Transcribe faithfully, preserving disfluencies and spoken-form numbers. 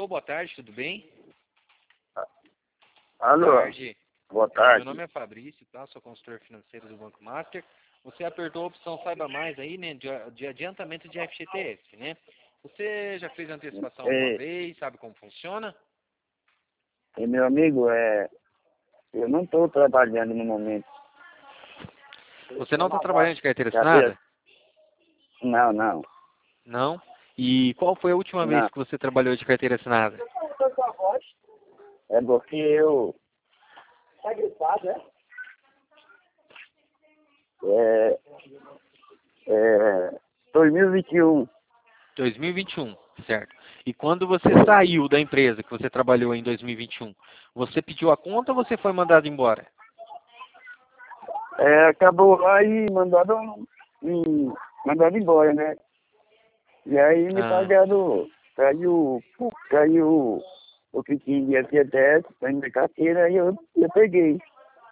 boa tarde, tudo bem? Alô, Boa tarde. boa Meu tarde. nome é Fabrício, tá? Sou consultor financeiro do Banco Master. Você apertou a opção Saiba Mais aí, né? De, de adiantamento de F G T S, né? Você já fez antecipação alguma É, vez? Sabe como funciona? é, meu amigo, é, eu não estou trabalhando no momento. Você não está trabalhando de carteira Cadê? assinada? Não, não, Não. E qual foi a última vez não. que você trabalhou de carteira assinada? É porque eu... É, é, dois mil e vinte e um, dois mil e vinte e um, certo. E quando você saiu da empresa que você trabalhou em dois mil e vinte e um, você pediu a conta ou você foi mandado embora? é, acabou lá e mandado, me mandado embora, né? E aí me Ah, pagaram, caiu, caiu o que tinha de F G T S, foi na minha carteira e eu, eu peguei.